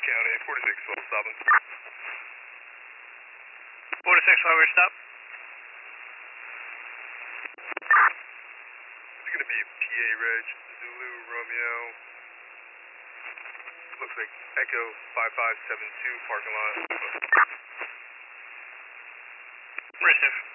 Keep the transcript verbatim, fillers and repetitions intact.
County, forty-six twelve, stopping. forty-six twelve, we're stop. It's going to be P A Reg, Zulu, Romeo. Looks like Echo five five seven two, parking lot. Receive.